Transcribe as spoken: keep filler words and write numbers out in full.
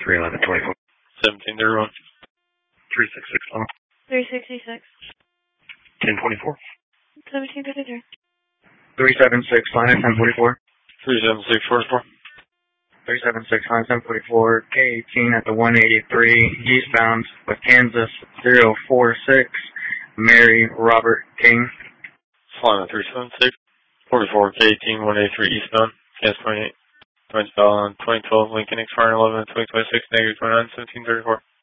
three eleven twenty-four. seventeen thirty-one. three six six one. three sixty-six. ten twenty-four. seventeen fifty-three. three seven six five ten forty-four. three seven six forty-four. three seven six five ten forty-four. K eighteen at the one eighty-three eastbound with Kansas zero four six. Mary Robert King. Flying at three seven six forty-four. K eighteen one eighty-three eastbound. Kansas twenty-eight. Twenty on twenty twelve Lincoln expiring eleven twenty twenty-six negative twenty-nine seventeen thirty-four.